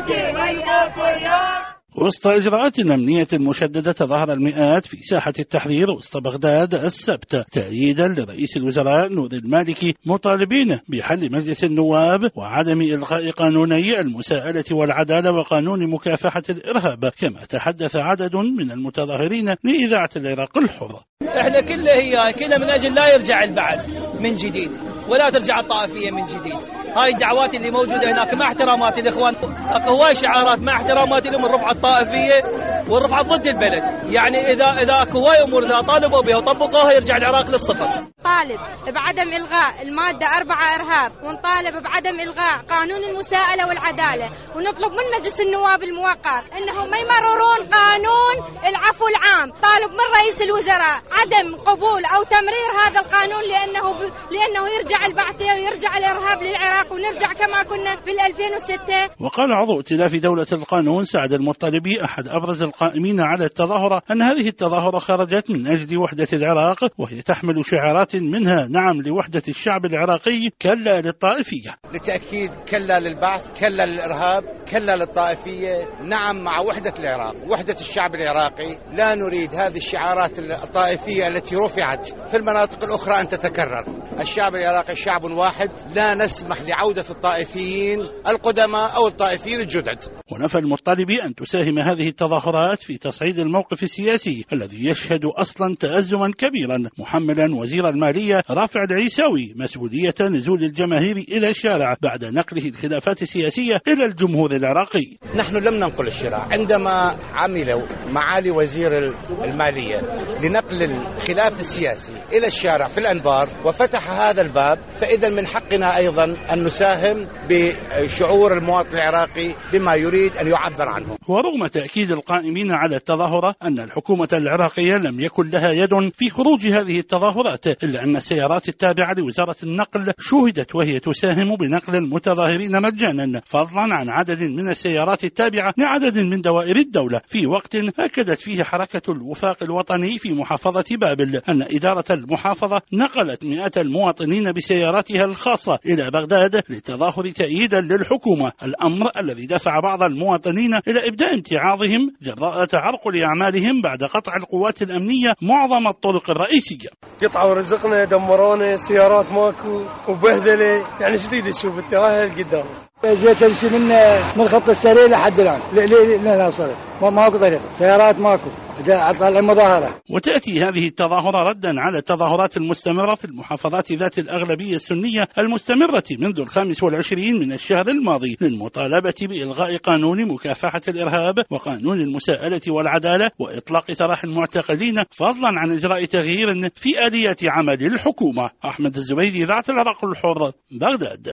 وسط إجراءات أمنية مشددة تظاهر المئات في ساحة التحرير وسط بغداد السبت تأييدا لرئيس الوزراء نور المالكي، مطالبين بحل مجلس النواب وعدم إلغاء قانوني المساءلة والعدالة وقانون مكافحة الإرهاب، كما تحدث عدد من المتظاهرين لإذاعة العراق الحر. احنا كلها من أجل لا يرجع البعث من جديد ولا ترجع الطائفية من جديد. هاي الدعوات اللي موجودة هناك مع احترامات الإخوان، هواي شعارات مع احترامات لهم الرفعة الطائفية والرفعة ضد البلد. يعني إذا اكو هواي أمور إذا طالبوا بها وطبقوها يرجع العراق للصفر. طالب بعدم إلغاء المادة 4 إرهاب، ونطالب بعدم إلغاء قانون المساءلة والعدالة، ونطلب من مجلس النواب الموقر إنهم ما يمررون قانون العفو العام. طالب من رئيس الوزراء عدم قبول أو تمرير هذا القانون لأنه يرجع البعثية ويرجع الإرهاب للعراق ونرجع كما كنا في 2006. وقال عضو ائتلاف دولة القانون سعد المطلبي أحد أبرز القائمين على التظاهرة أن هذه التظاهرة خرجت من أجل وحدة العراق، وهي تحمل شعارات منها نعم لوحدة الشعب العراقي، كلا للطائفية. لتأكيد كلا للبعث، كلا للإرهاب، كلا للطائفية، نعم مع وحدة العراق، وحدة الشعب العراقي. لا نريد هذه الشعارات الطائفية التي رفعت في المناطق الأخرى أن تتكرر. الشعب العراقي شعب واحد، لا نسمح لعودة الطائفيين القدماء أو الطائفيين الجدد. ونفى المطلبي أن تساهم هذه التظاهرات في تصعيد الموقف السياسي الذي يشهد أصلا تأزما كبيرا، محملا وزير المالية رافع العيساوي مسؤولية نزول الجماهير إلى الشارع بعد نقله الخلافات السياسية إلى الجمهور العراقي. نحن لم ننقل الشارع، عندما عملوا معالي وزير المالية لنقل الخلاف السياسي إلى الشارع في الأنبار وفتح هذا الباب، فإذا من حقنا أيضا أن نساهم بشعور المواطن العراقي بما يريد أن يعبر عنه. ورغم تأكيد القائمين على التظاهرة أن الحكومة العراقية لم يكن لها يد في خروج هذه التظاهرات، إلا أن السيارات التابعة لوزارة النقل شوهدت وهي تساهم بنقل المتظاهرين مجانا، فضلا عن عدد من السيارات التابعة لعدد من دوائر الدولة، في وقت أكدت فيه حركة الوفاق الوطني في محافظة بابل أن إدارة المحافظة نقلت مئات المواطنين بسياراتها الخاصة إلى بغداد للتظاهر تأييدا للحكومة، الأمر الذي دفع بعض المواطنين إلى إبداء امتعاضهم جراء تعرقل أعمالهم بعد قطع القوات الأمنية معظم الطرق الرئيسية. قطعوا رزقنا، دمرونا، سيارات ماكو وبهدلة، يعني شديد تشوف التراهل قدام. جيت امشي من خط السريع لحد الآن لا وصلت، ماكو طريق، سيارات ماكو، على المظاهرة. وتأتي هذه التظاهرة ردا على التظاهرات المستمرة في المحافظات ذات الأغلبية السنية المستمرة منذ 25 من الشهر الماضي للمطالبة بإلغاء قانون مكافحة الإرهاب وقانون المساءلة والعدالة وإطلاق سراح المعتقلين، فضلا عن إجراء تغيير في آليات عمل الحكومة. أحمد الزبيدي، إذاعة العراق الحر، بغداد.